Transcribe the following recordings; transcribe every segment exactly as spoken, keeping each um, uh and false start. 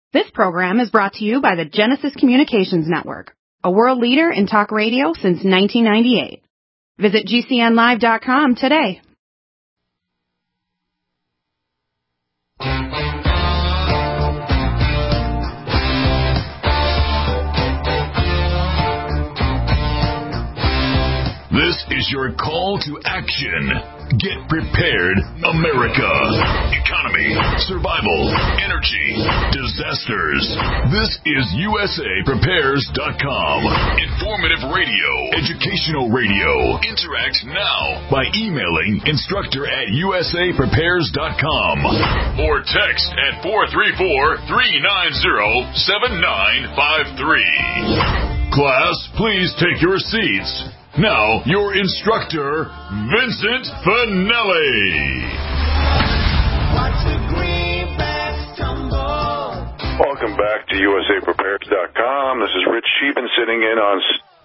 This program is brought to you by the Genesis Communications Network, a world leader in talk radio since nineteen ninety-eight. Visit G C N live dot com today. This is your call to action. Get prepared, America. Economy, survival, energy, disasters. This is U S A Prepares dot com. Informative radio, educational radio. Interact now by emailing instructor at U S A Prepares dot com or text at four three four, three nine zero, seven nine five three. Class, please take your seats. Now, your instructor, Vincent Finelli. Welcome back to U S A Prepares dot com. This is Rich Sheehan sitting in on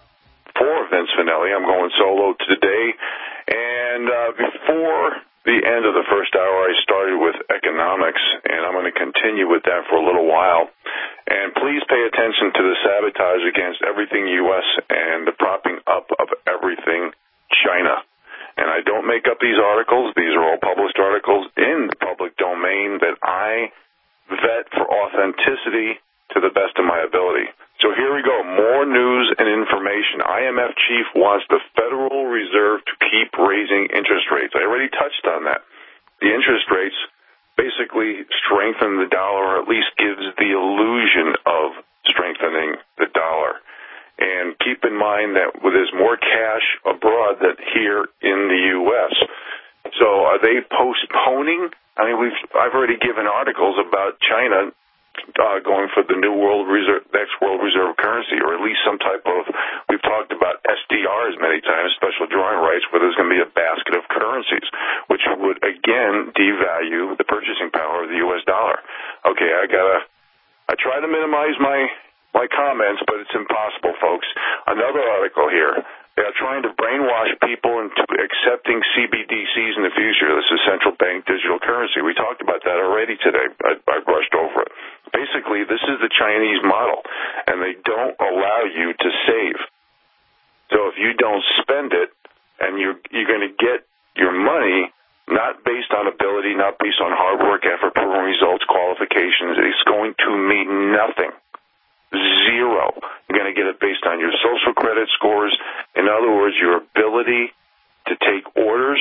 for Vince Finelli. I'm going solo today. And uh, before the end of the first hour, I started with economics, and I'm going to continue with that for a little while. And please pay attention to the sabotage against everything U S and the propping up of everything China. And I don't make up these articles. These are all published articles in the public domain that I vet for authenticity to the best of my ability. So here we go. More news and information. I M F chief wants the Federal Reserve to keep raising interest rates. I already touched on that. The interest rates basically strengthen the dollar, or at least gives the illusion of strengthening the dollar. And keep in mind that there's more cash abroad than here in the U S. So are they postponing? I mean, we've I've already given articles about China uh, going for the new world reserve, next world reserve currency, or at least some type of. We've talked about S D Rs many times, special drawing rights, where there's going to be a basket of currencies, which would again devalue the purchasing power of the U S dollar. Okay, I gotta. I try to minimize my my comments, but it's impossible, folks. Another article here. They are trying to brainwash people into accepting C B D Cs in the future. This is central bank digital currency. We talked about that already today. I, I brushed over it. Basically, this is the Chinese model, and they don't allow you to save. So if you don't spend it, and you're, you're going to get your money not based on ability, not based on hard work, effort, proven results, qualifications, it's going to mean nothing. Zero. You're going to get it based on your social credit scores. In other words, your ability to take orders,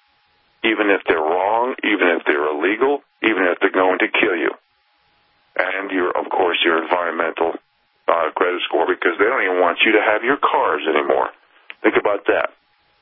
even if they're wrong, even if they're illegal, even if they're going to kill you. And, your, of course, your environmental uh, credit score, because they don't even want you to have your cars anymore. Think about that.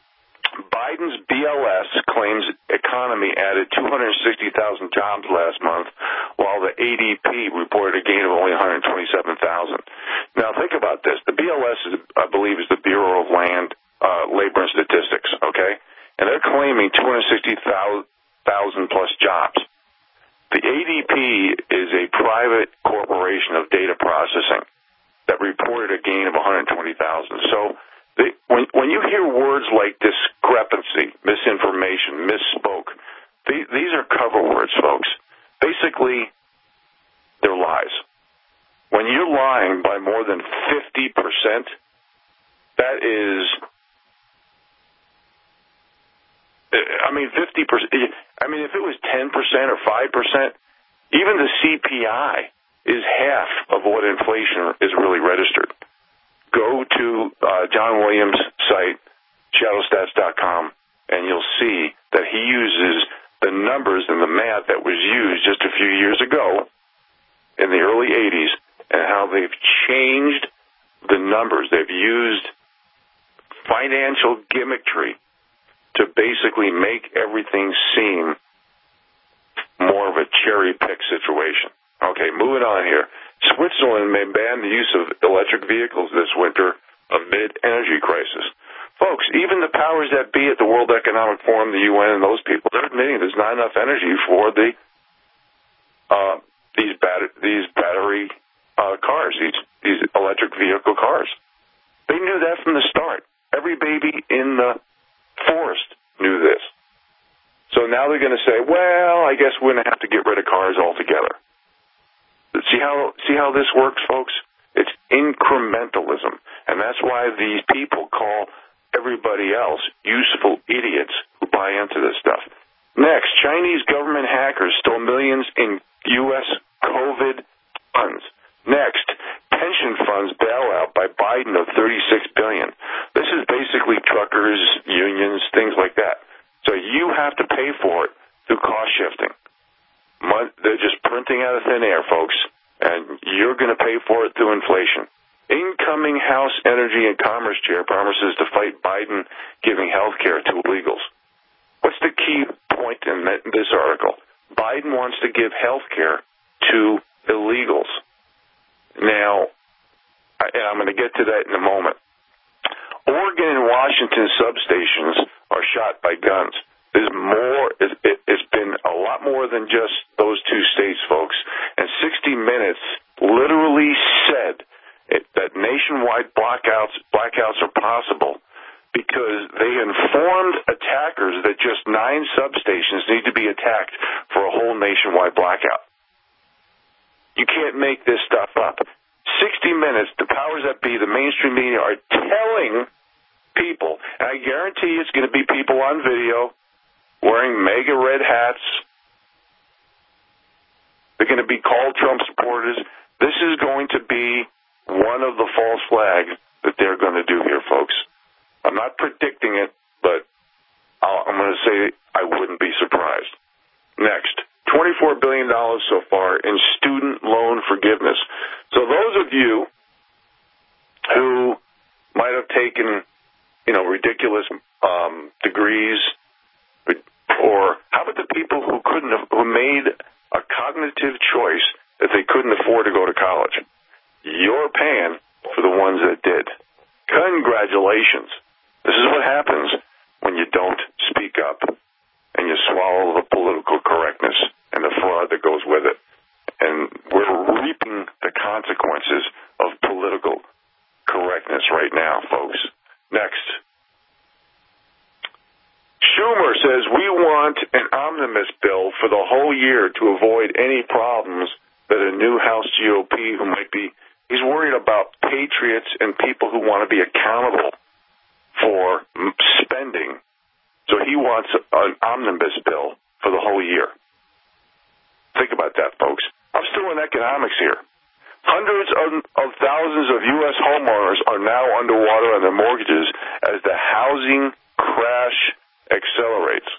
Biden's B L S claims economy added two hundred sixty thousand jobs last month, while the A D P reported a gain of only one hundred twenty-seven thousand. Now, think about this. The B L S, is, I believe, is the Bureau of Land, uh, Labor and Statistics, okay? And they're claiming two hundred sixty thousand plus jobs. The A D P is a private corporation of data processing that reported a gain of one hundred twenty thousand. So, They, when, when you hear words like discrepancy, misinformation, misspoke, they, these are cover words, folks. Basically, they're lies. When you're lying by more than fifty percent, that is, I mean, fifty percent, I mean, if it was ten percent or five percent, even the C P I is half of what inflation is really registered. Go to uh, John Williams' site, shadow stats dot com, and you'll see that he uses the numbers and the math that was used just a few years ago in the early eighties and how they've changed the numbers. They've used financial gimmickry to basically make everything seem more of a cherry-pick situation. Okay, moving on here. Switzerland may ban the use of electric vehicles this winter amid energy crisis. Folks, even the powers that be at the World Economic Forum, the U N, and those people, they're admitting there's not enough energy for the uh, these, bat- these battery uh, cars, these, these electric vehicle cars. They knew that from the start. Every baby in the forest knew this. So now they're going to say, well, I guess we're going to have to get rid of cars altogether. See how see how this works, folks? It's incrementalism, and that's why these people call everybody else useful idiots who buy into this stuff. Next, Chinese government hackers stole millions in U S COVID funds. Next, pension funds bailout by Biden of thirty-six billion dollars. This is basically truckers, unions, things like that. So you have to pay for it through cost shifting. They're just printing out of thin air, folks, and you're going to pay for it through inflation. Incoming House Energy and Commerce Chair promises to fight Biden giving health care to illegals. What's the key point in this article? Biden wants to give health care to illegals. Now, and I'm going to get to that in a moment. Oregon and Washington substations are shot by guns. There's more. It's been a lot more than just those two states, folks. And sixty minutes literally said it, that nationwide blackouts blackouts are possible because they informed attackers that just nine substations need to be attacked for a whole nationwide blackout. You can't make this stuff up. sixty minutes, the powers that be, the mainstream media are telling people, and I guarantee it's going to be people on video wearing mega red hats. They're going to be called Trump supporters. This is going to be one of the false flags that they're going to do here, folks. I'm not predicting it, but I'll, I'm going to say I wouldn't be surprised. Next, twenty-four billion dollars so far in student loan forgiveness. So those of you who might have taken, you know, ridiculous um, degrees, or how about the people who couldn't have, who made a cognitive choice that they couldn't afford to go to college? You're paying for the ones that did. Congratulations. This is what happens when you don't speak up and you swallow the political correctness and the fraud that goes with it. And we're reaping the consequences of political correctness right now, folks. Next. Schumer says we want an omnibus bill for the whole year to avoid any problems that a new House G O P who might be, he's worried about patriots and people who want to be accountable for spending. So he wants an omnibus bill for the whole year. Think about that, folks. I'm still in economics here. Hundreds of, of thousands of U S homeowners are now underwater on their mortgages as the housing crash accelerates.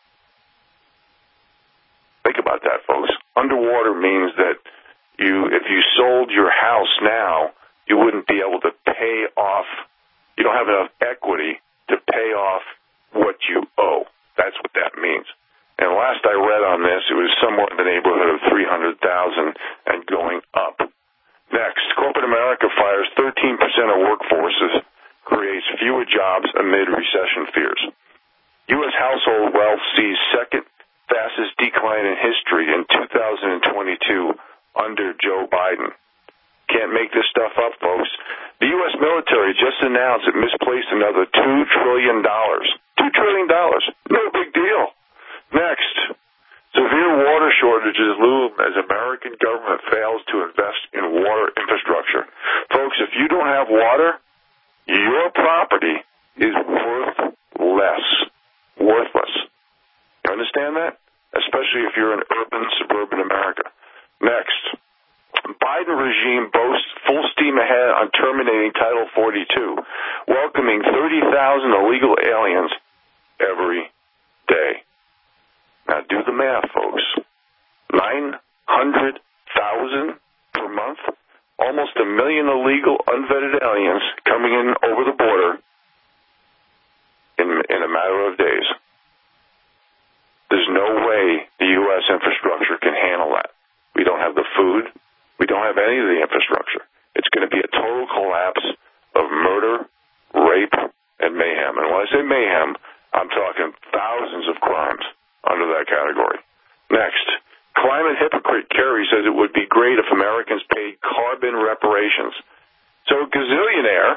Think about that, folks. Underwater means that you, if you sold your house now, you wouldn't be able to pay off. You don't have enough equity to pay off what you owe. That's what that means. And last I read on this, it was somewhere in the neighborhood of three hundred thousand and going up. Next, corporate America fires thirteen percent of workforces, creates fewer jobs amid recession fears. U S household wealth sees second fastest decline in history in two thousand twenty-two under Joe Biden. Can't make this stuff up, folks. The U S military just announced it misplaced another two trillion dollars. two trillion dollars. No big deal. Next, severe water shortages loom as American government fails to invest in water infrastructure. Folks, if you don't have water, your property is worth less. Worthless. You understand that? Especially if you're in urban, suburban America. Next, Biden regime boasts full steam ahead on terminating Title forty-two, welcoming thirty thousand illegal aliens every day. Now do the math, folks. nine hundred thousand per month, almost a million illegal, unvetted aliens coming in over the border in, in a matter of days. There's no way the U S infrastructure can handle that. We don't have the food. We don't have any of the infrastructure. It's going to be a total collapse of murder, rape, and mayhem. And when I say mayhem, I'm talking thousands of crimes under that category. Next, climate hypocrite Kerry says it would be great if Americans paid carbon reparations. So a gazillionaire,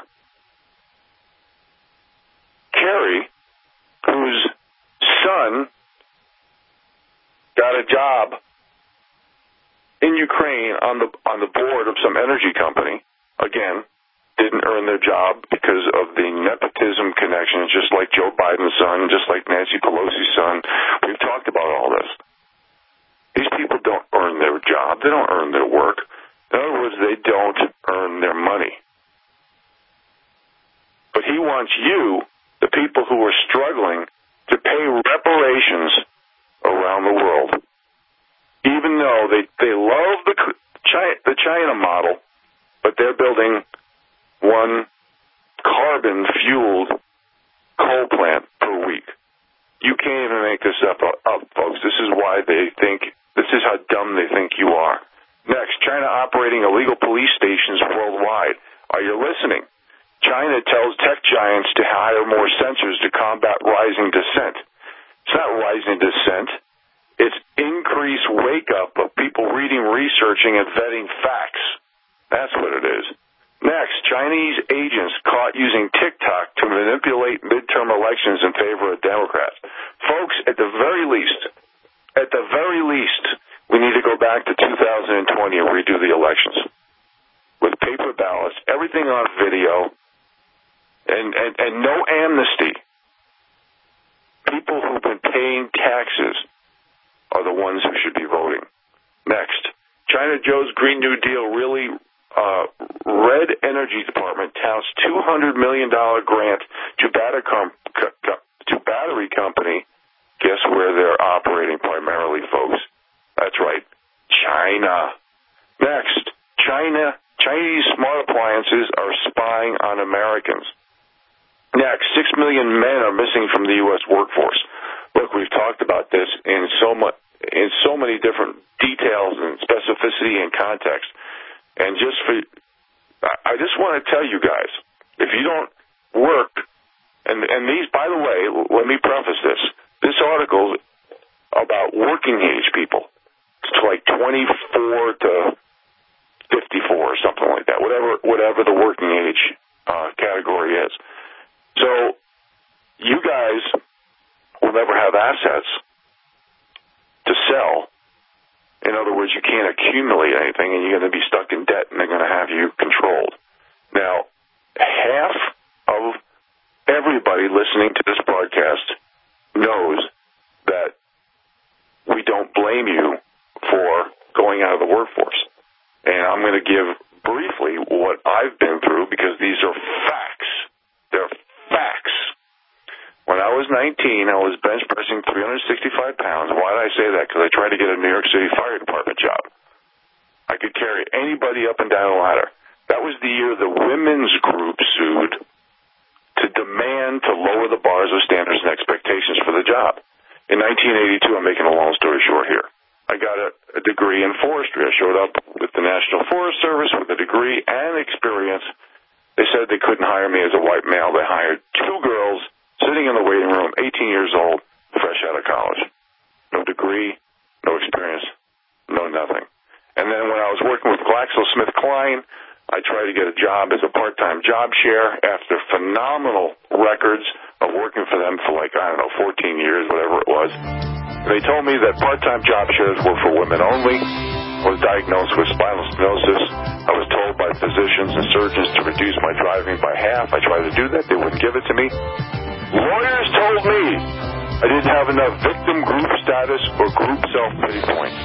Kerry, whose son got a job in Ukraine on the on the board of some energy company, again, didn't earn their job because of the nepotism connections, just like Joe Biden's son, just like Nancy Pelosi's son. We've talked about all this. These people don't earn their job. They don't earn their work. In other words, they don't earn their money. But he wants you, the people who are struggling, to pay reparations around the world. Even though they, they love the China, the China model, but they're building one carbon-fueled coal plant per week. You can't even make this up, up, folks. This is why they think, this is how dumb they think you are. Next, China operating illegal police stations worldwide. Are you listening? China tells tech giants to hire more sensors to combat rising dissent. It's not rising dissent. It's increased wake-up of people reading, researching, and vetting facts. That's what it is. Next, Chinese agents caught using TikTok to manipulate midterm elections in favor of Democrats. Folks, at the very least, at the very least, we need to go back to two thousand twenty and redo the elections with paper ballots, everything on video, and, and, and no amnesty. People who've been paying taxes are the ones who should be voting. Next, China Joe's Green New Deal really uh, Red Energy Department touts two hundred million dollars grant to battery, com- to battery company. Guess where they're operating primarily, folks? That's right, China. Next, China, Chinese smart appliances are spying on Americans. Next, six million men are missing from the U S workforce. Look, we've talked about this in so much, in so many different details and specificity and context. And just for, I just want to tell you guys, if you don't work, and and these, by the way, let me preface this. This article about working age people. It's like twenty-four to fifty-four or something like that, whatever whatever the working age uh, category is. So you guys will never have assets to sell. In other words, you can't accumulate anything, and you're going to be stuck in debt, and they're going to have you controlled. Now, half of everybody listening to this broadcast knows that we don't blame you for going out of the workforce. And I'm going to give briefly what I've been through, because these are facts. They're facts. When I was nineteen, I was bench pressing three hundred sixty-five pounds. Why did I say that? Because I tried to get a New York City Fire Department job. I could carry anybody up and down a ladder. That was the year the women's group sued to demand to lower the bars of standards and expectations for the job. In nineteen eighty-two, I'm making a long story short here, I got a, a degree in forestry. I showed up with the National Forest Service with a degree and experience. They said they couldn't hire me as a white male. They hired two girls sitting in the waiting room, eighteen years old, fresh out of college. No degree, no experience, no nothing. And then when I was working with GlaxoSmithKline, I tried to get a job as a part-time job share after phenomenal records of working for them for like, I don't know, fourteen years, whatever it was. They told me that part-time job shares were for women only. I was diagnosed with spinal stenosis. I was told by physicians and surgeons to reduce my driving by half. I tried to do that. They wouldn't give it to me. Lawyers told me I didn't have enough victim group status or group self-pity points.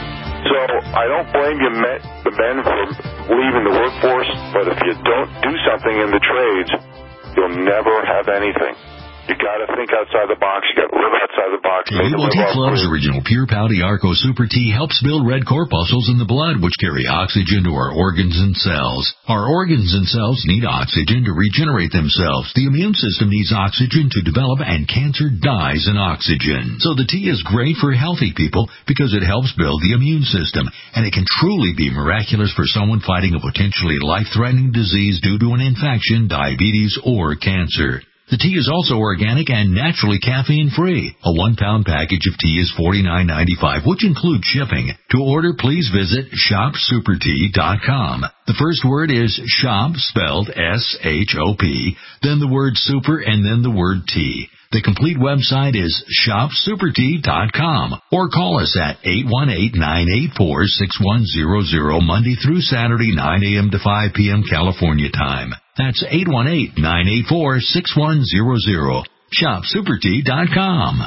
So I don't blame you men, the men for leaving the workforce, but if you don't do something in the trades, you'll never have anything. You got to think outside the box. You got to live outside the box. U O T Club's original Pure Pouty Arco Super Tea helps build red corpuscles in the blood, which carry oxygen to our organs and cells. Our organs and cells need oxygen to regenerate themselves. The immune system needs oxygen to develop, and cancer dies in oxygen. So the tea is great for healthy people because it helps build the immune system, and it can truly be miraculous for someone fighting a potentially life-threatening disease due to an infection, diabetes, or cancer. The tea is also organic and naturally caffeine-free. A one-pound package of tea is forty-nine ninety-five, which includes shipping. To order, please visit shop super tea dot com. The first word is shop, spelled S H O P, then the word super, and then the word tea. The complete website is shop super tea dot com or call us at eight one eight, nine eight four, six one zero zero Monday through Saturday, nine a.m. to five p.m. California time. That's eight one eight, nine eight four, six one zero zero. shop super tea dot com.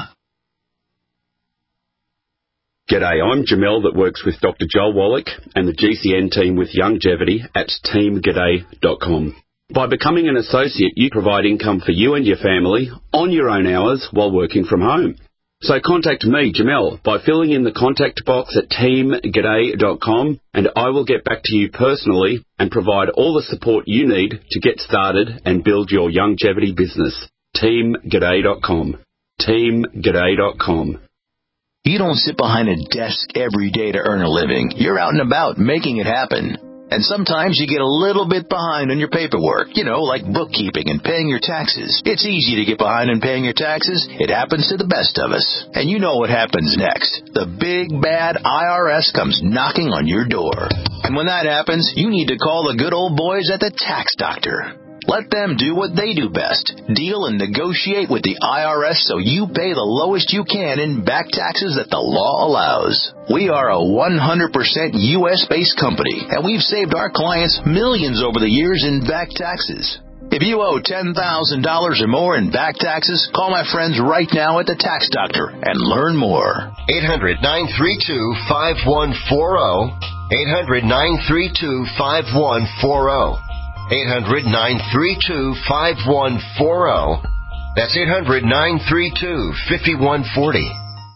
G'day, I'm Jamel that works with Doctor Joel Wallach and the G C N team with Longevity at team g'day dot com. By becoming an associate, you provide income for you and your family on your own hours while working from home. So contact me, Jamel, by filling in the contact box at team g'day dot com, and I will get back to you personally and provide all the support you need to get started and build your longevity business. team g'day dot com. team g'day dot com. You don't sit behind a desk every day to earn a living. You're out and about making it happen. And sometimes you get a little bit behind on your paperwork, you know, like bookkeeping and paying your taxes. It's easy to get behind on paying your taxes. It happens to the best of us. And you know what happens next. The big, bad I R S comes knocking on your door. And when that happens, you need to call the good old boys at the Tax Doctor. Let them do what they do best. Deal and negotiate with the I R S so you pay the lowest you can in back taxes that the law allows. We are a one hundred percent U S-based company, and we've saved our clients millions over the years in back taxes. If you owe ten thousand dollars or more in back taxes, call my friends right now at the Tax Doctor and learn more. eight hundred, nine three two, five one four zero. eight hundred, nine three two, five one four zero. eight hundred, nine three two, five one four zero. That's eight hundred, nine three two, five one four zero.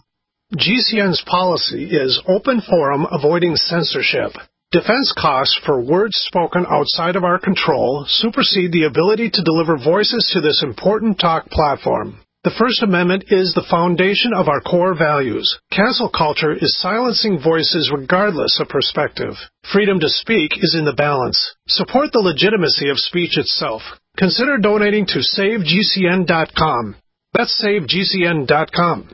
G C N's policy is open forum, avoiding censorship. Defense costs for words spoken outside of our control supersede the ability to deliver voices to this important talk platform. The First Amendment is the foundation of our core values. Cancel culture is silencing voices regardless of perspective. Freedom to speak is in the balance. Support the legitimacy of speech itself. Consider donating to save G C N dot com. That's save G C N dot com.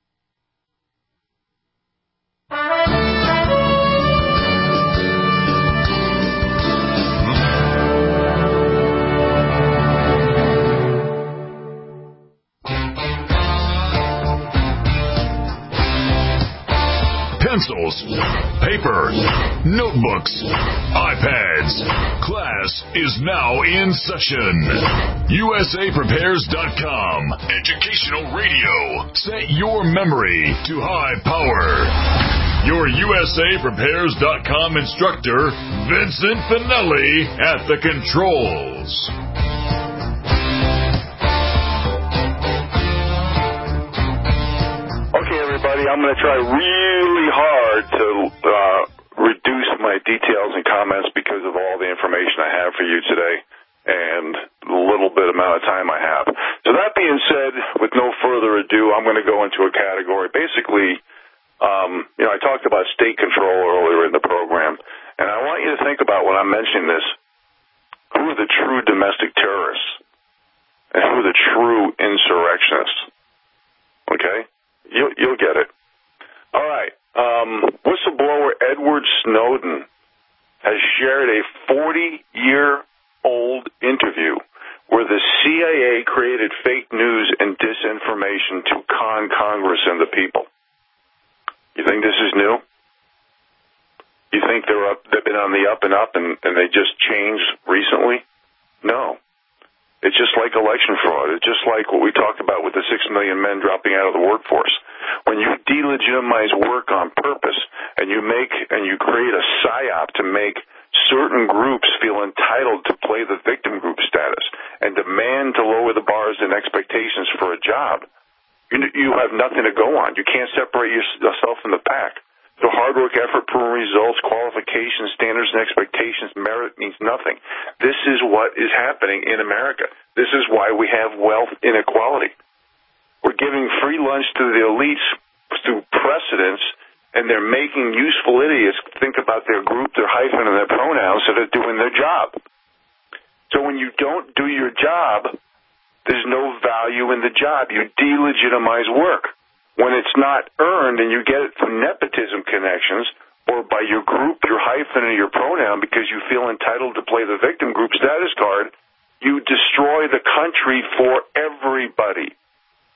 Pencils, paper, notebooks, iPads. Class is now in session. U S A Prepares dot com. Educational radio. Set your memory to high power. Your U S A Prepares dot com instructor, Vincent Finelli, at the controls. Everybody, I'm going to try really hard to uh, reduce my details and comments because of all the information I have for you today and the little bit amount of time I have. So that being said, with no further ado, I'm going to go into a category. Basically, um, you know, I talked about state control earlier in the program, and I want you to think about when I'm mentioning this, who are the true domestic terrorists and who are the true insurrectionists, okay? You'll, you'll get it. All right. Um, whistleblower Edward Snowden has shared a forty-year-old interview where the C I A created fake news and disinformation to con Congress and the people. You think this is new? You think they're up, they've been on the up and up and, and they just changed recently? No. It's just like election fraud. It's just like what we talked about with the six million men dropping out of the workforce. When you delegitimize work on purpose and you make and you create a psyop to make certain groups feel entitled to play the victim group status and demand to lower the bars and expectations for a job, you, you have nothing to go on. You can't separate yourself from the pack. So hard work, effort, proven results, qualifications, standards, and expectations, merit means nothing. This is what is happening in America. This is why we have wealth inequality. We're giving free lunch to the elites through precedence, and they're making useful idiots think about their group, their hyphen, and their pronouns so they're doing their job. So when you don't do your job, there's no value in the job. You delegitimize work. When it's not earned and you get it through nepotism connections or by your group, your hyphen, or your pronoun because you feel entitled to play the victim group status card, you destroy the country for everybody.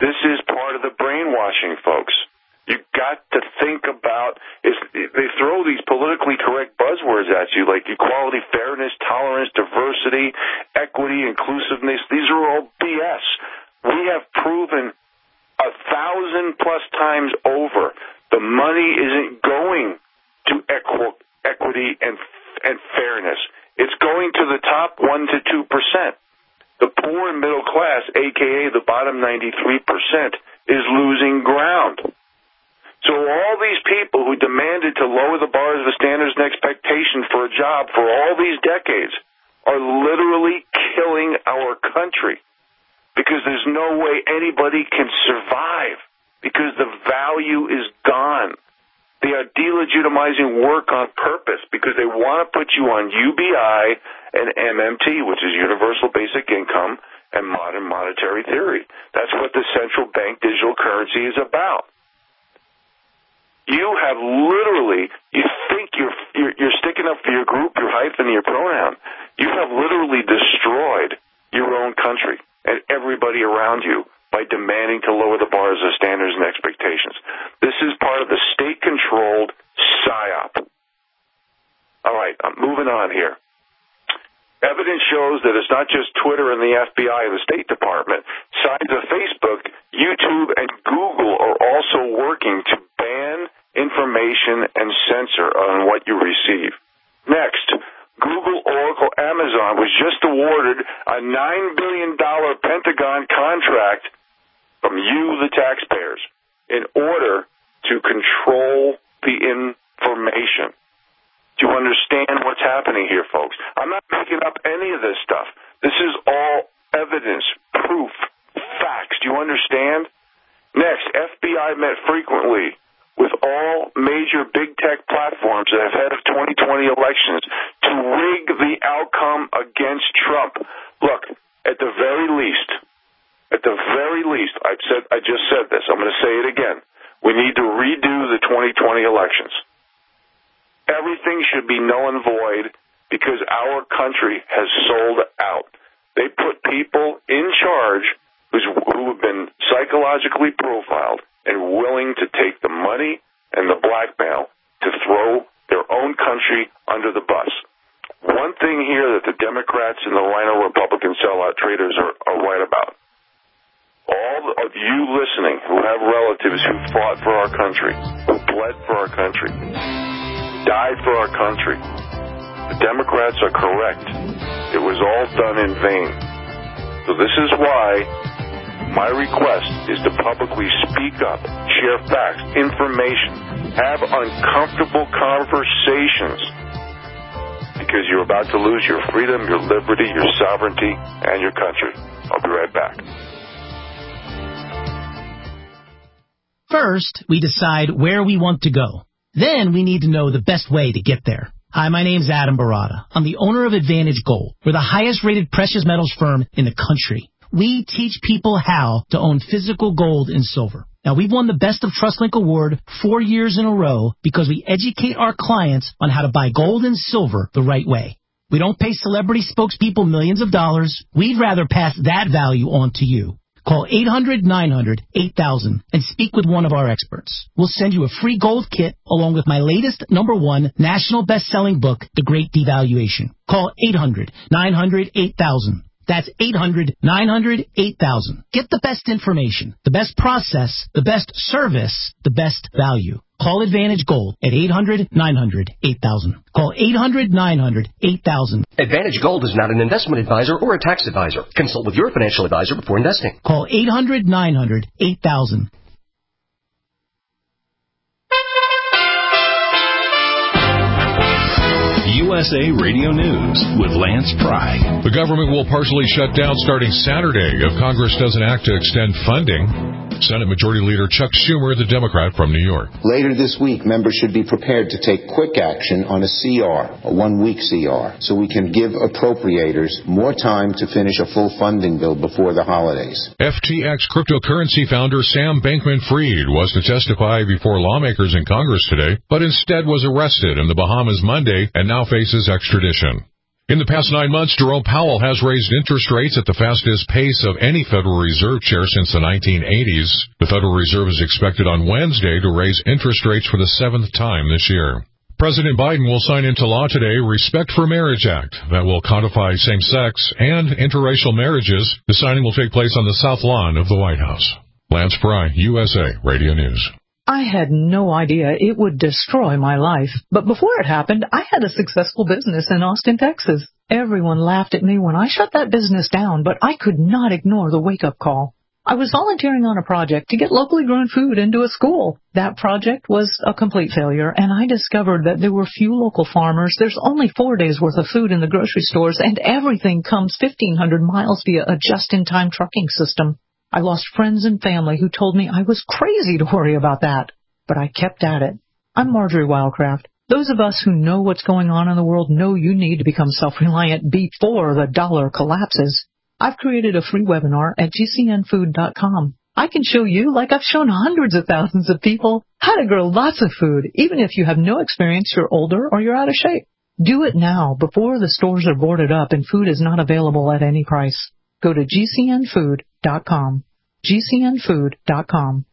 This is part of the brainwashing, folks. You got to think about, is they throw these politically correct buzzwords at you like equality, fairness, tolerance, diversity, equity, inclusiveness. These are all B S. We have proven a thousand plus times over the money isn't going to equ- equity and and fairness. It's going to the top one to two percent. The poor and middle class, a k a the bottom ninety-three percent, is losing ground. So all these people who demanded to lower the bars of the standards and expectation for a job for all these decades are literally killing our country because there's no way anybody can survive because the value is gone. They are delegitimizing work on purpose because they want to put you on U B I and M M T, which is Universal Basic Income and modern monetary theory. That's what the central bank digital currency is about. You have literally, you think you're, you're you're sticking up for your group, your hyphen, your pronoun. You have literally destroyed your own country and everybody around you by demanding to lower the bars of standards and expectations. This is part of the state-controlled PSYOP. All right, I'm moving on here. Evidence shows that it's not just Twitter and the F B I and the State Department. Sides of Facebook, YouTube, and Google are also working to ban information and censor on what you receive. Next, Google, Oracle, Amazon was just awarded a nine billion dollars Pentagon contract from you, the taxpayers, in order to control the information. Do you understand what's happening here, folks? I'm not making up any of this stuff. This is all evidence, proof, facts. Do you understand? Next, F B I met frequently with all major big tech platforms that have had of twenty twenty elections to rig the outcome against Trump. Look, at the very least, at the very least, I've said, I just said this, I'm going to say it again. We need to redo the twenty twenty elections. Everything should be null and void because our country has sold out. They put people in charge who's, who have been psychologically profiled and willing to take the money and the blackmail to throw their own country under the bus. One thing here that the Democrats and the Rhino Republican sellout traders are, are right about. All of you listening who have relatives who fought for our country, who bled for our country, died for our country, the Democrats are correct. It was all done in vain. So this is why my request is to publicly speak up, share facts, information, have uncomfortable conversations, because you're about to lose your freedom, your liberty, your sovereignty, and your country. I'll be right back. First, we decide where we want to go. Then we need to know the best way to get there. Hi, my name's Adam Barada. I'm the owner of Advantage Gold. We're the highest-rated precious metals firm in the country. We teach people how to own physical gold and silver. Now, we've won the Best of TrustLink Award four years in a row because we educate our clients on how to buy gold and silver the right way. We don't pay celebrity spokespeople millions of dollars. We'd rather pass that value on to you. Call eight hundred nine hundred eight thousand and speak with one of our experts. We'll send you a free gold kit along with my latest number one national best-selling book, The Great Devaluation. Call eight hundred nine hundred eight thousand. That's eight hundred nine hundred eight thousand. Get the best information, the best process, the best service, the best value. Call Advantage Gold at eight hundred nine hundred eight thousand. Call eight hundred nine hundred eight thousand. Advantage Gold is not an investment advisor or a tax advisor. Consult with your financial advisor before investing. Call eight hundred nine hundred eight thousand. U S A Radio News with Lance Pry. The government will partially shut down starting Saturday if Congress doesn't act to extend funding. Senate Majority Leader Chuck Schumer, the Democrat from New York. Later this week, members should be prepared to take quick action on a C R, a one-week C R, so we can give appropriators more time to finish a full funding bill before the holidays. F T X cryptocurrency founder Sam Bankman-Fried was to testify before lawmakers in Congress today, but instead was arrested in the Bahamas Monday and now faces extradition. In the past nine months, Jerome Powell has raised interest rates at the fastest pace of any Federal Reserve chair since the nineteen eighties. The Federal Reserve is expected on Wednesday to raise interest rates for the seventh time this year. President Biden will sign into law today Respect for Marriage Act that will codify same-sex and interracial marriages. The signing will take place on the South Lawn of the White House. Lance Fry, U S A Radio News. I had no idea it would destroy my life, but before it happened, I had a successful business in Austin, Texas. Everyone laughed at me when I shut that business down, but I could not ignore the wake-up call. I was volunteering on a project to get locally grown food into a school. That project was a complete failure, and I discovered that there were few local farmers. There's only four days' worth of food in the grocery stores, and everything comes fifteen hundred miles via a just-in-time trucking system. I lost friends and family who told me I was crazy to worry about that, but I kept at it. I'm Marjorie Wildcraft. Those of us who know what's going on in the world know you need to become self-reliant before the dollar collapses. I've created a free webinar at G C N food dot com. I can show you, like I've shown hundreds of thousands of people, how to grow lots of food, even if you have no experience, you're older, or you're out of shape. Do it now, before the stores are boarded up and food is not available at any price. Go to G C N food dot com. G C N food dot com.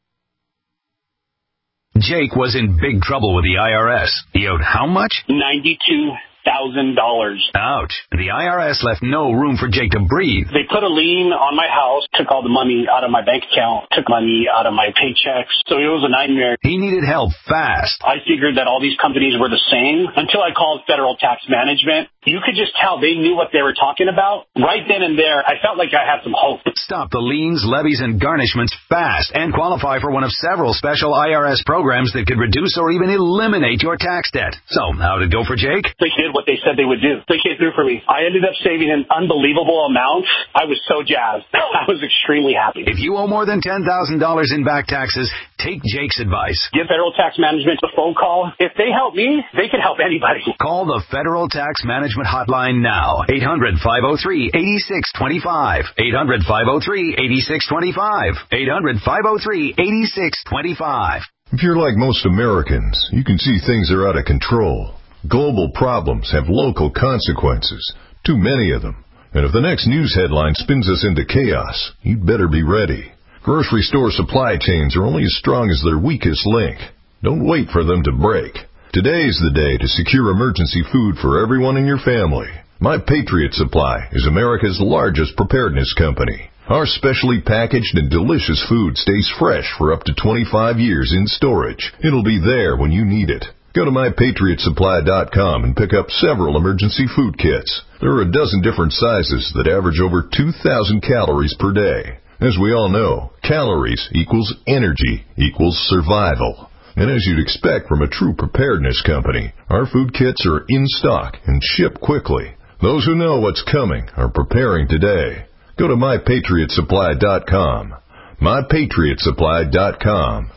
Jake was in big trouble with the I R S. He owed how much? ninety-two thousand dollars. Ouch. The I R S left no room for Jake to breathe. They put a lien on my house, took all the money out of my bank account, took money out of my paychecks. So it was a nightmare. He needed help fast. I figured that all these companies were the same until I called Federal Tax Management. You could just tell they knew what they were talking about. Right then and there, I felt like I had some hope. Stop the liens, levies, and garnishments fast and qualify for one of several special I R S programs that could reduce or even eliminate your tax debt. So, how'd it go for Jake? They did what they said they would do. They came through for me. I ended up saving an unbelievable amount. I was so jazzed. I was extremely happy. If you owe more than ten thousand dollars in back taxes, take Jake's advice. Give Federal Tax Management a phone call. If they help me, they can help anybody. Call the Federal Tax Management Hotline now. eight hundred, five oh three, eight six two five. eight hundred, five oh three, eight six two five. eight hundred, five oh three, eight six two five. If you're like most Americans, you can see things are out of control. Global problems have local consequences, too many of them. And if the next news headline spins us into chaos, you'd better be ready. Grocery store supply chains are only as strong as their weakest link. Don't wait for them to break. Today's the day to secure emergency food for everyone in your family. My Patriot Supply is America's largest preparedness company. Our specially packaged and delicious food stays fresh for up to twenty-five years in storage. It'll be there when you need it. Go to my patriot supply dot com and pick up several emergency food kits. There are a dozen different sizes that average over two thousand calories per day. As we all know, calories equals energy equals survival. And as you'd expect from a true preparedness company, our food kits are in stock and ship quickly. Those who know what's coming are preparing today. Go to my patriot supply dot com. my patriot supply dot com.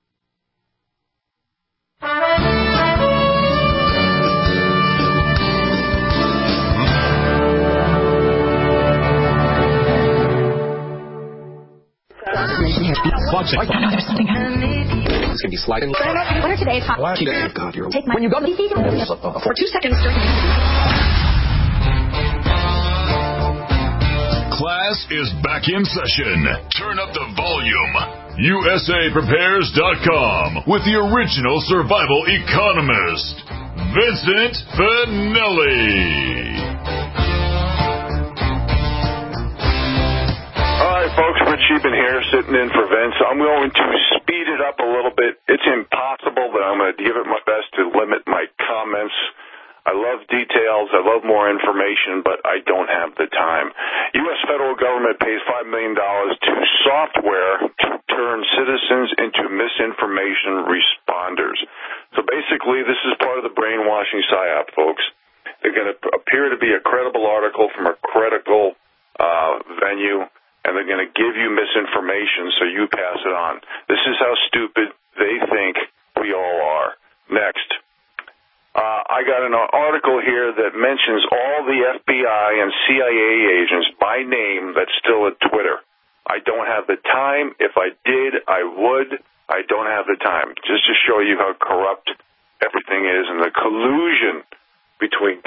There's something happening. It's going to be sliding. What are today's hot? God, you're Take my when you go to the for two seconds during Class is back in session. Turn up the volume. U S A Prepares dot com with the original survival economist, Vincent Finelli. All right, folks, Rich Sheehan here, sitting in for Vince. I'm going to speed it up a little bit. It's impossible, but I'm going to give it my best to limit my comments. I love details. I love more information, but I don't have the time. U S federal government pays five million dollars to software to turn citizens into misinformation responders. So basically, this is part of the brainwashing psyop, folks. They're going to appear to be a credible article from a credible uh, venue, and they're going to give you misinformation so you pass it on. This is how stupid they think we all are. Next. Uh, I got an article here that mentions all the F B I and C I A agents by name that's still at Twitter. I don't have the time. If I did, I would. I don't have the time. Just to show you how corrupt everything is and the collusion between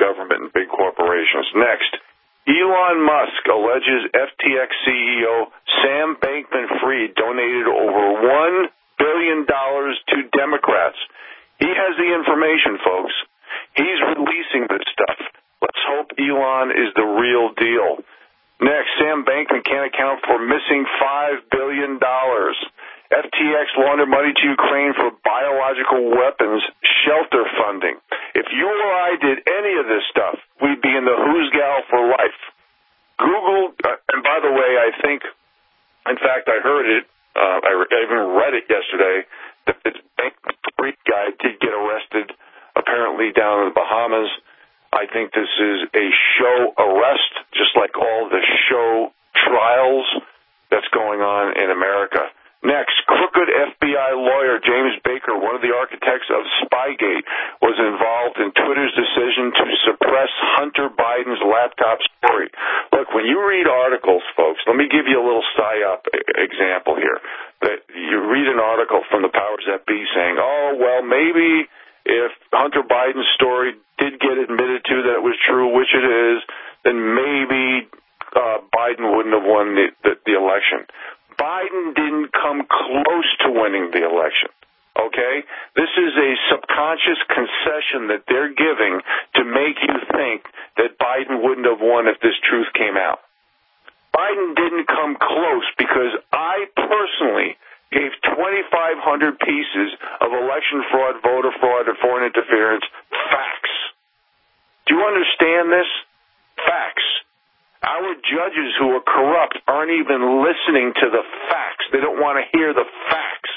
government and big corporations. Next, Elon Musk alleges F T X C E O Sam Bankman-Fried donated over one billion dollars to Democrats. He has the information, folks. He's releasing this stuff. Let's hope Elon is the real deal. Next, Sam Bankman can't account for missing five billion dollars. F T X laundered money to Ukraine for biological weapons shelter funding. If you or I did any of this stuff, we'd be in the who's gal for life. Google, uh, and by the way, I think, in fact, I heard it, uh, I, I even read it yesterday, that this Bankman-Fried guy did get arrested, apparently down in the Bahamas. I think this is a show arrest, just like all the show trials that's going on in America. Next, crooked F B I lawyer James Baker, one of the architects of Spygate, was involved in Twitter's decision to suppress Hunter Biden's laptop story. Look, when you read articles, folks, let me give you a little psyop example here. That you read an article from the powers that be saying, oh, well, maybe if Hunter Biden's story did get admitted to that it was true, which it is, then maybe uh, Biden wouldn't have won the, the, the election. Biden didn't come close to winning the election, okay? This is a subconscious concession that they're giving to make you think that Biden wouldn't have won if this truth came out. Biden didn't come close because I personally gave twenty-five hundred pieces of election fraud, voter fraud, and foreign interference facts. Do you understand this? Facts. Our judges who are corrupt aren't even listening to the facts. They don't want to hear the facts.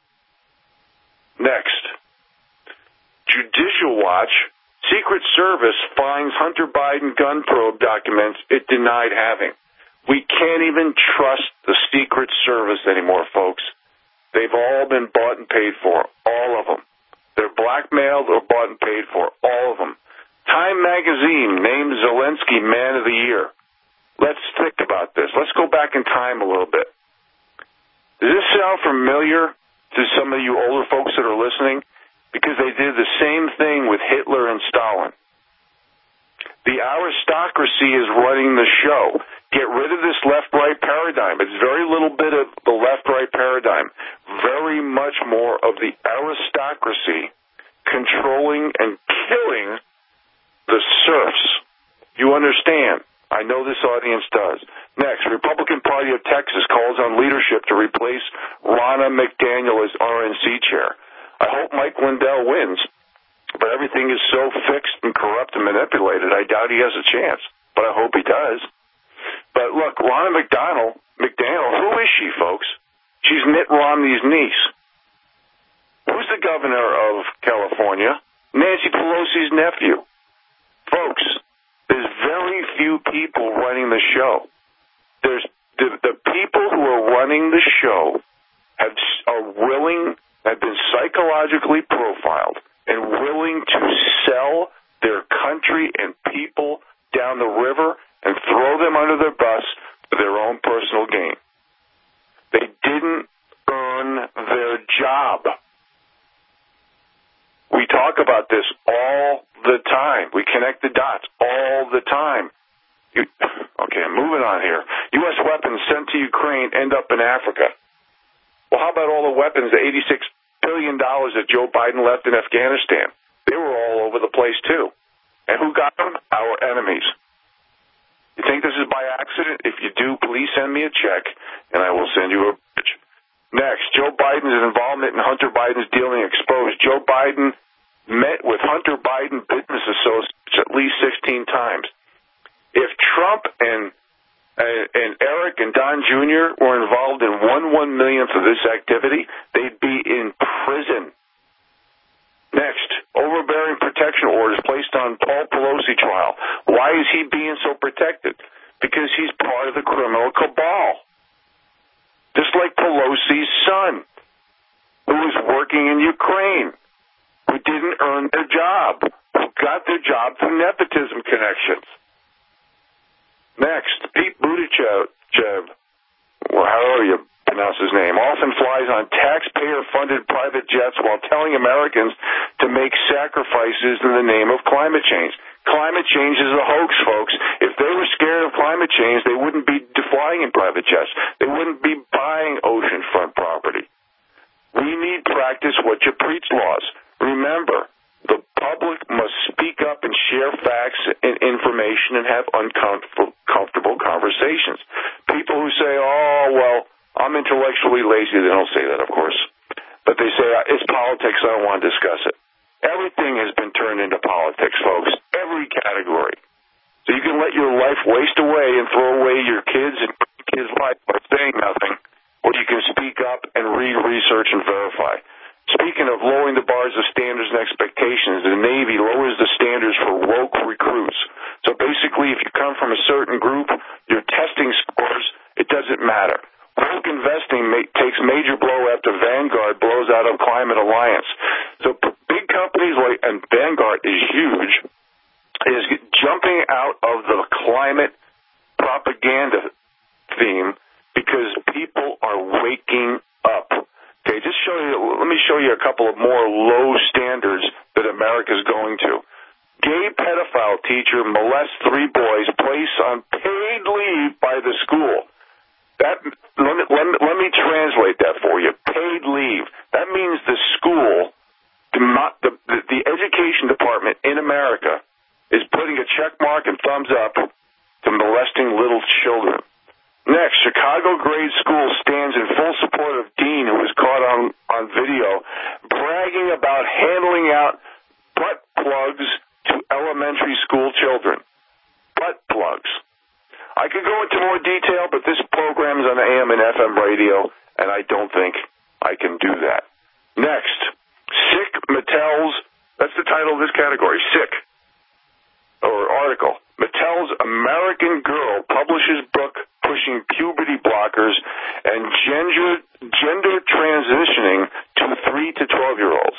Next. Judicial Watch. Secret Service finds Hunter Biden gun probe documents it denied having. We can't even trust the Secret Service anymore, folks. They've all been bought and paid for, all of them. They're blackmailed or bought and paid for, all of them. Time Magazine named Zelensky Man of the Year. Let's think about this. Let's go back in time a little bit. Does this sound familiar to some of you older folks that are listening? Because they did the same thing with Hitler and Stalin. The aristocracy is running the show. Get rid of this left-right paradigm. It's very little bit of the left-right paradigm. Very much more of the aristocracy controlling and killing the serfs. You understand? I know this audience does. Next, Republican Party of Texas calls on leadership to replace Ronna McDaniel as R N C chair. I hope Mike Lindell wins, but everything is so fixed and corrupt and manipulated, I doubt he has a chance, but I hope he does. But look, Ronna McDaniel, McDaniel, who is she, folks? She's Mitt Romney's niece. Who's the governor of California? Nancy Pelosi's nephew. Folks, there's very few people running the show. There's the, the people who are running the show have are willing, have been psychologically profiled and willing to sell their country and people down the river and throw them under their bus for their own personal gain. They didn't earn their job. We talk about this all the time. We connect the dots all the time. You, okay, I'm moving on here. U S weapons sent to Ukraine end up in Africa. Well, how about all the weapons, the eighty-six billion dollars that Joe Biden left in Afghanistan? They were all over the place, too. And who got them? Our enemies. You think this is by accident? If you do, please send me a check, and I will send you a bitch. Next, Joe Biden's involvement in Hunter Biden's dealing exposed. Joe Biden met with Hunter Biden business associates at least sixteen times. If Trump and uh, and Eric and Don Junior were involved in one one millionth of this activity, they'd be in prison. Next, overbearing protection orders placed on Paul Pelosi trial. Why is he being so protected? Because he's part of the criminal cabal. Just like Pelosi's son, who was working in Ukraine, who didn't earn their job, who got their job through nepotism connections. Next, Pete Buttigieg, well, how are you, pronounce his name, often flies on taxpayer-funded private jets while telling Americans to make sacrifices in the name of climate change. Climate change is a hoax, folks. If they were scared of climate change, they wouldn't be flying in private jets. They wouldn't be buying oceanfront property. We need practice what you preach laws. Remember, the public must speak up and share facts and information and have uncomfortable conversations. People who say, oh, well, I'm intellectually lazy. They don't say that, of course. But they say, it's politics. I don't want to discuss it. Everything has been turned into politics, folks. Every category. So you can let your life waste away and throw away your kids' and kids' life by saying nothing, or you can speak up and read, research, and verify. Speaking of lowering the bars of standards and expectations, the Navy lowers the standards for woke recruits. So basically, if you come from a certain group, your testing scores, it doesn't matter. Woke investing ma- takes major blow after Vanguard blows out of Climate Alliance. So big companies like, and Vanguard is huge, is jumping out of the climate propaganda theme because people are waking up. Okay, just show you. Let me show you a couple of more low standards that America's going to. Gay pedophile teacher molests three boys, placed on paid leave by the school. That let me, let me, let me translate that for you. Paid leave. That means the school, the, the, the education department in America, is putting a check mark and thumbs up to molesting little children. Next, Chicago grade school stands in full support of Dean, who was caught on, on video, bragging about handling out butt plugs to elementary school children. Butt plugs. I could go into more detail, but this program is on A M and F M radio, and I don't think I can do that. Next, Sick Mattel's, that's the title of this category, Sick, or article. Mattel's American Girl publishes book pushing puberty blockers and gender, gender transitioning to three to twelve-year-olds.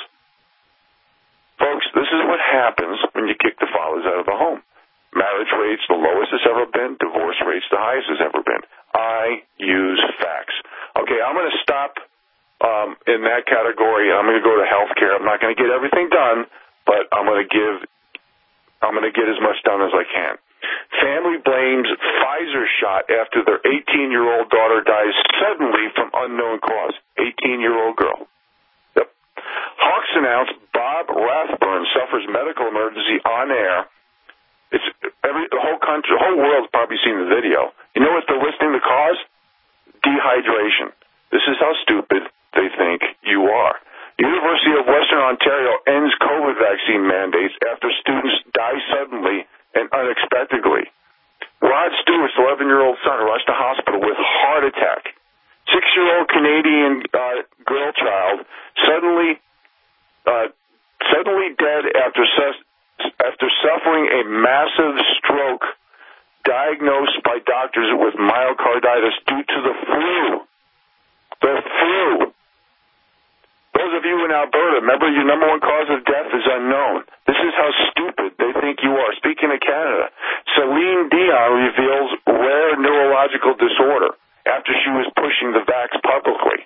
Folks, this is what happens when you kick the fathers out of the home. Marriage rates the lowest it's ever been. Divorce rates the highest it's ever been. I use facts. Okay, I'm going to stop um, in that category. I'm going to go to healthcare. I'm not going to get everything done, but I'm going to give. I'm going to get as much done as I can. Family blames Pfizer shot after their eighteen-year-old daughter dies suddenly from unknown cause. eighteen-year-old girl. Yep. Hawks announced Bob Rathburn suffers medical emergency on air. It's every the whole country, the whole world's probably seen the video. You know what they're listing the cause? Dehydration. This is how stupid they think you are. University of Western Ontario ends COVID vaccine mandates after students die suddenly and unexpectedly. Rod Stewart's eleven-year-old son rushed to hospital with heart attack. Six-year-old Canadian uh, girl child suddenly uh, suddenly dead after sus- after suffering a massive stroke diagnosed by doctors with myocarditis due to the flu. The flu. Those of you in Alberta, remember your number one cause of death is unknown. This is how stupid they think you are. Speaking of Canada, Celine Dion reveals rare neurological disorder after she was pushing the vax publicly.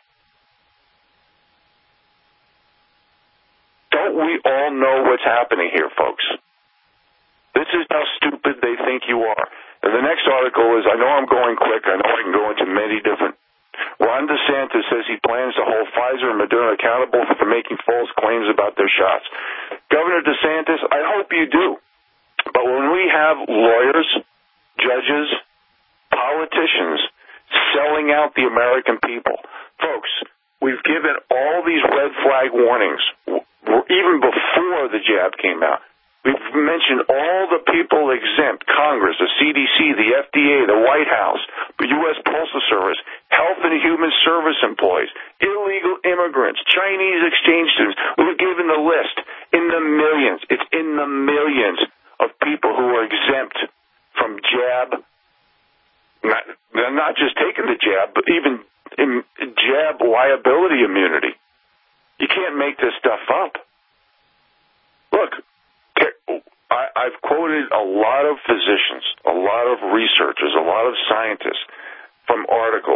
Don't we all know what's happening here, folks? This is how stupid they think you are. And the next article is, I know I'm going quick. I know I can go into many different. Ron DeSantis says he plans to hold Pfizer and Moderna accountable for making false claims about their shots. Governor DeSantis, I hope you do. But when we have lawyers, judges, politicians selling out the American people, folks, we've given all these red flag warnings even before the jab came out. We've mentioned all the people exempt, Congress, the C D C, the F D A, the White House, the U S Postal Service, Health and Human Service employees, illegal immigrants, Chinese exchange students. We've given the list in the millions. It's in the millions of people who are exempt from jab. Not, they're not just taking the jab, but even in jab liability immunity. You can't make this stuff up. Look, I, I've quoted a lot of physicians, a lot of researchers, a lot of scientists from articles,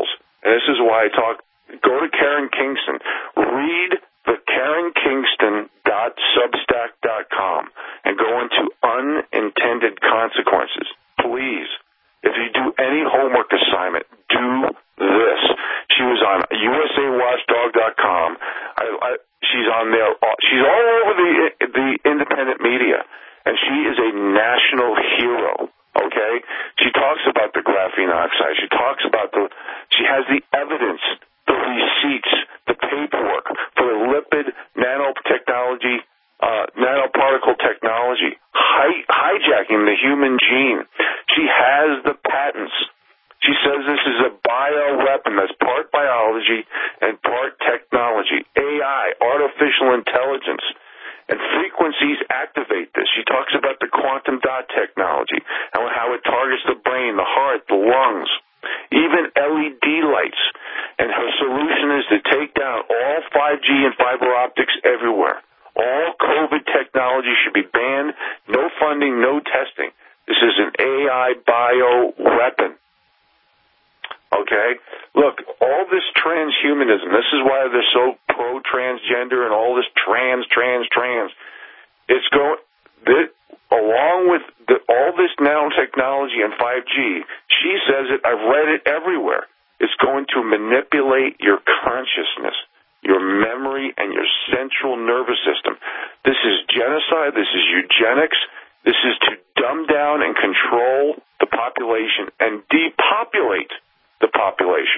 and this is why I talk, go to Karen Kingston. Read the Karen Kingston dot substack dot com and go into unintended consequences. Please, if you do any homework assignment, do this. She was on U S A watchdog dot com. I, I, she's on there. She's all over the the independent media, and she is a national hero. Okay, she talks about the graphene oxide. She talks about the. She has the evidence, the receipts, the paperwork for the lipid nanotechnology, uh, nanoparticle technology, hi- hijacking the human gene. She has the patents. She says this is a bioweapon that's part biology and part technology, A I, artificial intelligence. And frequencies activate this. She talks about the quantum dot technology and how it targets the brain, the heart, the lungs, even L E D lights. And her solution is to take down all five G and fiber optics everywhere. All COVID technology should be banned. No funding, no testing. This is an A I bio weapon. Okay? Look, all this transhumanism, this is why they're so pro-transgender and all this trans, trans, trans. It's going, this, along with the, all this nanotechnology and five G, she says it, I've read it everywhere. It's going to manipulate your consciousness, your memory, and your central nervous system. This is genocide. This is eugenics. This is to dumb down and control the population and depopulate the population.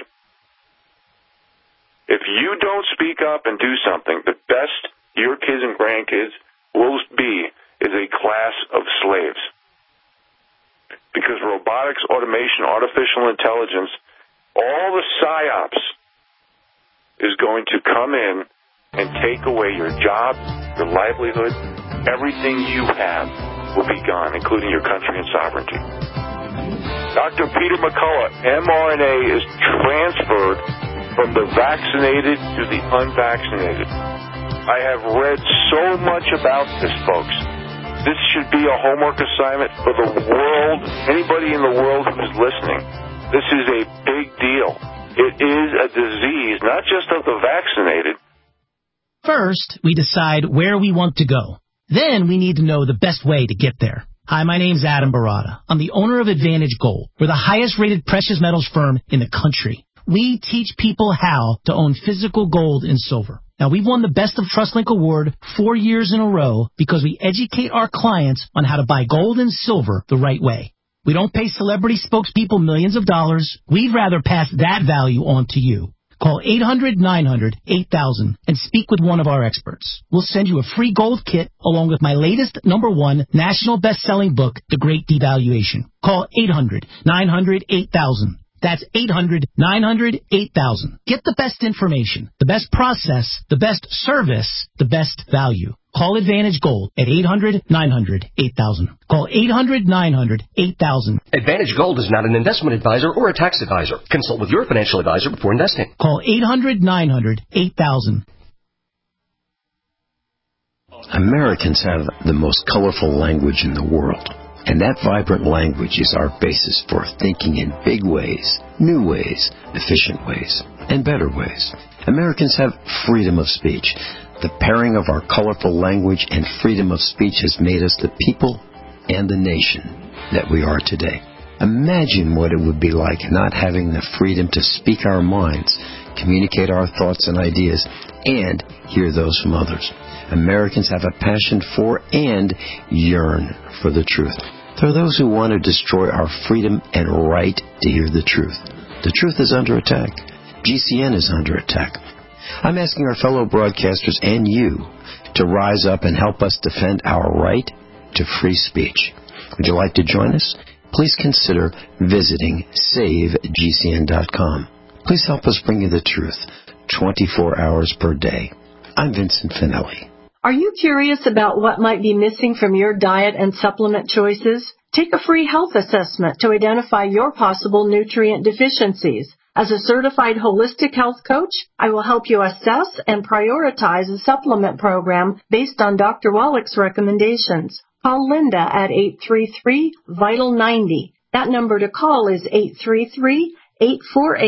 If you don't speak up and do something, the best your kids and grandkids will be is a class of slaves. Because robotics, automation, artificial intelligence, all the psyops is going to come in and take away your job, your livelihood, everything you have will be gone, including your country and sovereignty. Doctor Peter McCullough, mRNA is transferred from the vaccinated to the unvaccinated. I have read so much about this, folks. This should be a homework assignment for the world, anybody in the world who's listening. This is a big deal. It is a disease, not just of the vaccinated. First, we decide where we want to go. Then we need to know the best way to get there. Hi, my name's Adam Barada. I'm the owner of Advantage Gold. We're the highest-rated precious metals firm in the country. We teach people how to own physical gold and silver. Now, we've won the Best of TrustLink Award four years in a row because we educate our clients on how to buy gold and silver the right way. We don't pay celebrity spokespeople millions of dollars. We'd rather pass that value on to you. Call eight hundred, nine hundred, eight thousand and speak with one of our experts. We'll send you a free gold kit along with my latest number one national best-selling book, The Great Devaluation. Call eight hundred, nine hundred, eight thousand. That's eight hundred, nine hundred, eight thousand. Get the best information, the best process, the best service, the best value. Call Advantage Gold at eight hundred, nine hundred, eight thousand. Call eight hundred, nine hundred, eight thousand. Advantage Gold is not an investment advisor or a tax advisor. Consult with your financial advisor before investing. Call eight hundred, nine hundred, eight thousand. Americans have the most colorful language in the world. And that vibrant language is our basis for thinking in big ways, new ways, efficient ways, and better ways. Americans have freedom of speech. The pairing of our colorful language and freedom of speech has made us the people and the nation that we are today. Imagine what it would be like not having the freedom to speak our minds, communicate our thoughts and ideas, and hear those from others. Americans have a passion for and yearn for the truth. There are those who want to destroy our freedom and right to hear the truth. The truth is under attack. G C N is under attack. I'm asking our fellow broadcasters and you to rise up and help us defend our right to free speech. Would you like to join us? Please consider visiting save G C N dot com. Please help us bring you the truth twenty-four hours per day. I'm Vincent Finelli. Are you curious about what might be missing from your diet and supplement choices? Take a free health assessment to identify your possible nutrient deficiencies. As a certified holistic health coach, I will help you assess and prioritize a supplement program based on Doctor Wallach's recommendations. Call Linda at eight three three, vital ninety. That number to call is eight three three, eight four eight,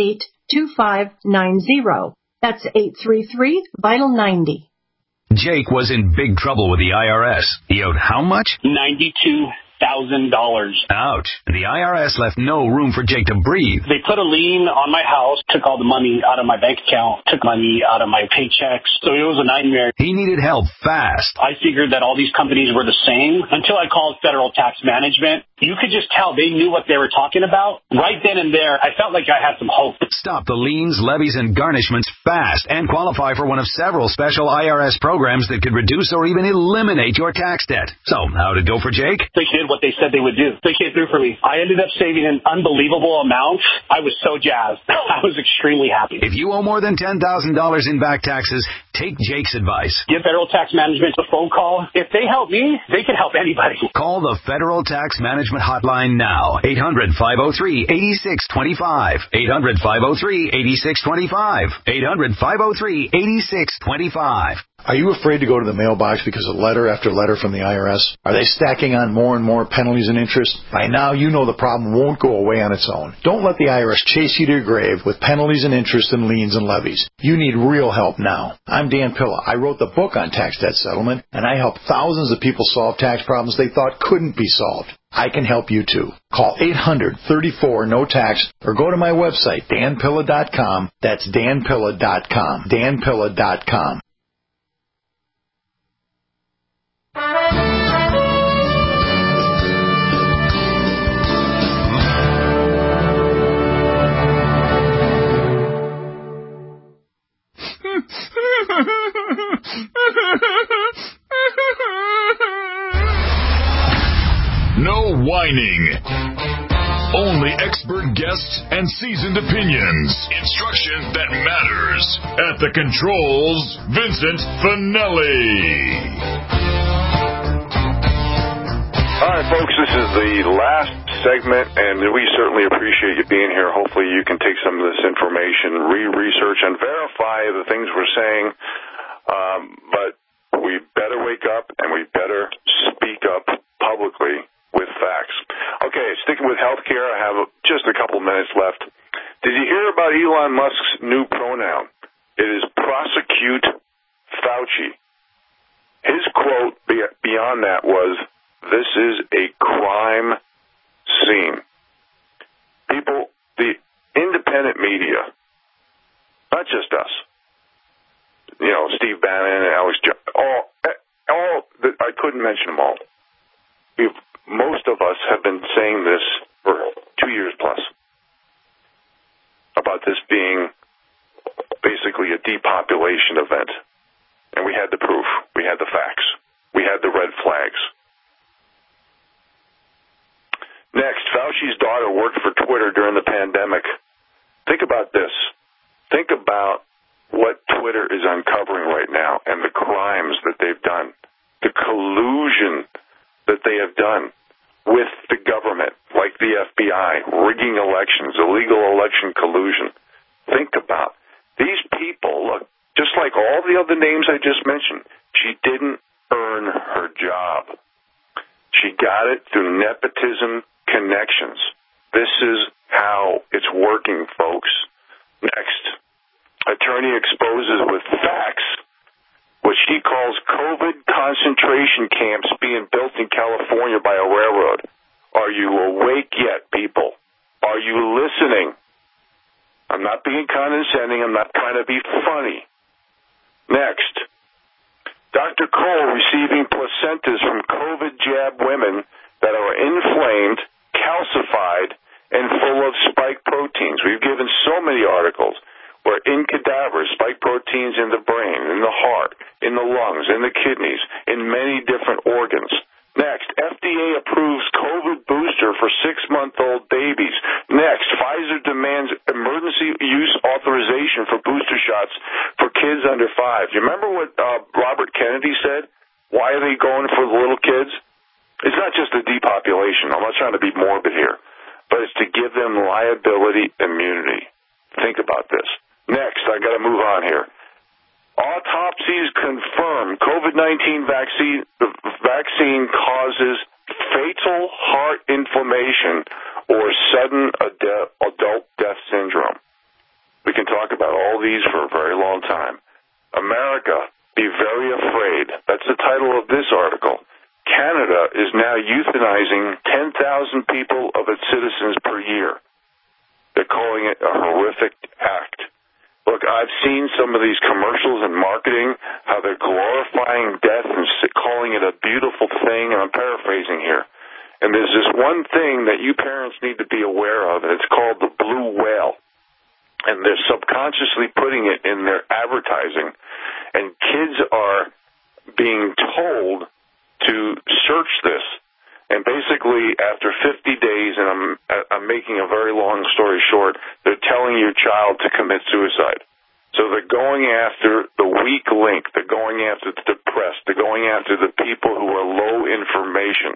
two five nine zero. That's eight three three, VITAL ninety. Jake was in big trouble with the I R S. He owed how much? ninety-two thousand dollars. Ouch. The I R S left no room for Jake to breathe. They put a lien on my house, took all the money out of my bank account, took money out of my paychecks. So it was a nightmare. He needed help fast. I figured that all these companies were the same until I called Federal Tax Management. You could just tell they knew what they were talking about. Right then and there, I felt like I had some hope. Stop the liens, levies, and garnishments fast and qualify for one of several special I R S programs that could reduce or even eliminate your tax debt. So, how'd it go for Jake? They did what they said they would do. They came through for me. I ended up saving an unbelievable amount. I was so jazzed. I was extremely happy. If you owe more than ten thousand dollars in back taxes, take Jake's advice. Give Federal Tax Management a phone call. If they help me, they can help anybody. Call the Federal Tax Management Hotline now. eight hundred, five oh three, eight six two five. eight hundred, five oh three, eight six two five. eight hundred, five oh three, eight six two five. Are you afraid to go to the mailbox because of letter after letter from the I R S? Are they stacking on more and more penalties and interest? By now, you know the problem won't go away on its own. Don't let the I R S chase you to your grave with penalties and interest and liens and levies. You need real help now. I'm Dan Pilla. I wrote the book on tax debt settlement, and I help thousands of people solve tax problems they thought couldn't be solved. I can help you too. Call eight hundred, thirty-four, no tax or go to my website, dan pilla dot com. That's dan pilla dot com. dan pilla dot com. No whining. Only expert guests and seasoned opinions. Instruction that matters. At the controls, Vincent Finelli. All right, folks, this is the last segment, and we certainly appreciate you being here. Hopefully you can take some of this information, re-research, and verify the things we're saying. Um, but we better wake up, and we better speak up publicly with facts. Okay, sticking with healthcare, I have just a couple minutes left. Did you hear about Elon Musk's new pronoun? It is prosecute Fauci. His quote beyond that was, "This is a crime scene." People, the independent media, not just us, you know, Steve Bannon and Alex Jones, all, all, I couldn't mention them all. We've, most of us have been saying this for two years plus about this being basically a depopulation event. And we had the proof. We had the facts. We had the red flags. Next, Fauci's daughter worked for Twitter during the pandemic. Think about this. Think about what Twitter is uncovering right now and the crimes that they've done, the collusion that they have done with the government, like the F B I, rigging elections, illegal election collusion. Think about these people, look, just like all the other names I just mentioned, she didn't earn her job. She got it through nepotism connections. This is how it's working, folks. Next, attorney exposes with facts what she calls COVID concentration camps being built in California by a railroad. Are you awake yet, people? Are you listening? I'm not being condescending. I'm not trying to be funny. Next, Doctor Cole receiving placentas from COVID jab women that are inflamed, calcified, and full of spike proteins. We've given so many articles where in cadavers, spike proteins in the brain, in the heart, in the lungs, in the kidneys, in many different organs. Next, F D A approves COVID booster for six-month-old babies. Next, Pfizer demands emergency use authorization for booster shots for kids under five. You remember what uh, Robert Kennedy said? Why are they going for the little kids? It's not just the depopulation. I'm not trying to be morbid here, but it's to give them liability immunity. Think about this. Next, I got to move on here. Autopsies confirm COVID nineteen vaccine, the vaccine causes fatal heart inflammation or sudden adult death syndrome. We can talk about all these for a very long time. America, be very afraid. That's the title of this article. Canada is now euthanizing ten thousand people of its citizens per year. They're calling it a horrific act. Look, I've seen some of these commercials and marketing, how they're glorifying death and calling it a beautiful thing, and I'm paraphrasing here. And there's this one thing that you parents need to be aware of, and it's called the blue whale. And they're subconsciously putting it in their advertising. And kids are being told to search this. And basically, after fifty days, and I'm, I'm making a very long story short, they're telling your child to commit suicide. So they're going after the weak link. They're going after the depressed. They're going after the people who are low information.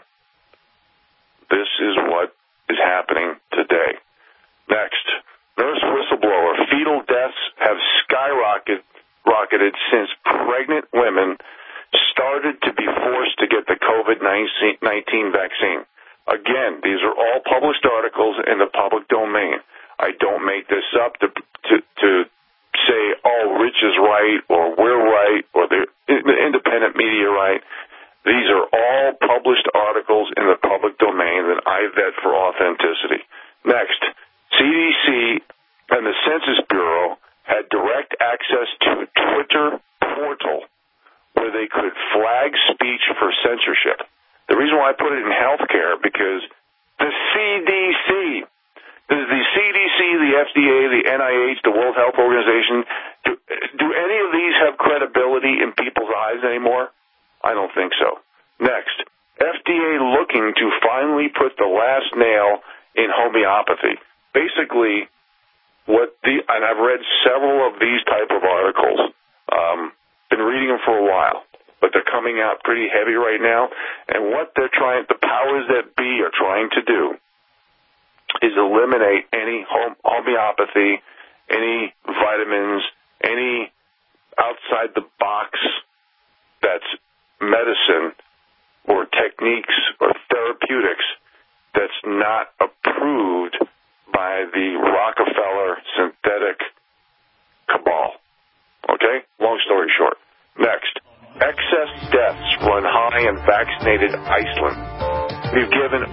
This is what is happening today. Next, nurse whistleblower. Fetal deaths have skyrocketed rocketed since pregnant women started to be forced to get the COVID nineteen vaccine. Again, these are all published articles in the public domain. I don't make this up to to, to say, oh, Rich is right, or we're right, or the independent media right. These are all published articles in the public domain that I vet for authenticity. Next, C D C and the Census Bureau had direct access to a Twitter portal where they could flag speech for censorship. The reason why I put it in healthcare, because the C D C, does the C D C, the F D A, the N I H, the World Health Organization, do, do any of these have credibility in people's eyes anymore? I don't think so. Next, F D A looking to finally put the last nail in homeopathy. Basically, what the, and I've read several of these type of articles, um, been reading them for a while, but they're coming out pretty heavy right now, and what they're trying, the powers that be are trying to do is eliminate any home, homeopathy, any vitamins, any outside the box that's medicine or techniques or therapeutics that's not approved by the Rockefeller synthetic cabal. Okay? Long story short. Next, excess deaths run high in vaccinated Iceland. We've given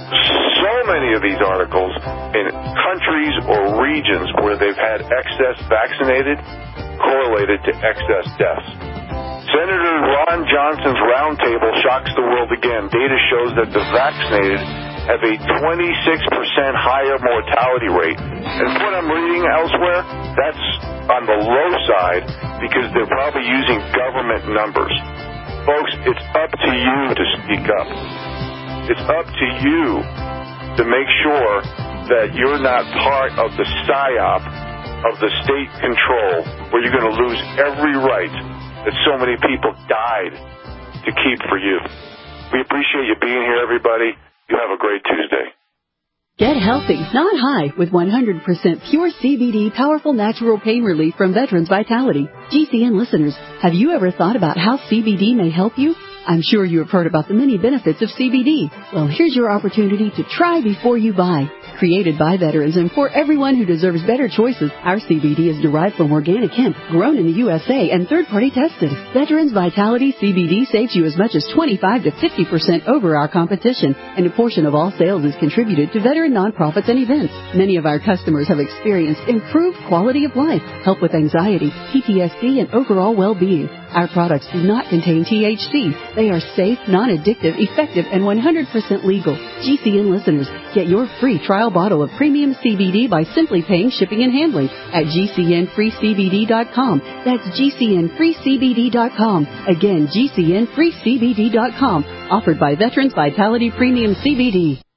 so many of these articles in countries or regions where they've had excess vaccinated correlated to excess deaths. Senator Ron Johnson's roundtable shocks the world again. Data shows that the vaccinated have a twenty-six percent higher mortality rate. And what I'm reading elsewhere, that's on the low side because they're probably using government numbers. Folks, it's up to you to speak up. It's up to you to make sure that you're not part of the psyop of the state control where you're going to lose every right that so many people died to keep for you. We appreciate you being here, everybody. You have a great Tuesday. Get healthy, not high, with one hundred percent pure C B D powerful natural pain relief from Veterans Vitality. G C N listeners, have you ever thought about how C B D may help you? I'm sure you have heard about the many benefits of C B D. Well, here's your opportunity to try before you buy. Created by veterans and for everyone who deserves better choices, our C B D is derived from organic hemp, grown in the U S A and third-party tested. Veterans Vitality C B D saves you as much as twenty-five to fifty percent over our competition, and a portion of all sales is contributed to veteran nonprofits and events. Many of our customers have experienced improved quality of life, help with anxiety, P T S D, and overall well-being. Our products do not contain T H C. They are safe, non-addictive, effective, and one hundred percent legal. G C N listeners, get your free trial bottle of premium C B D by simply paying shipping and handling at G C N free C B D dot com. That's G C N free C B D dot com. Again, G C N free C B D dot com. Offered by Veterans Vitality Premium C B D.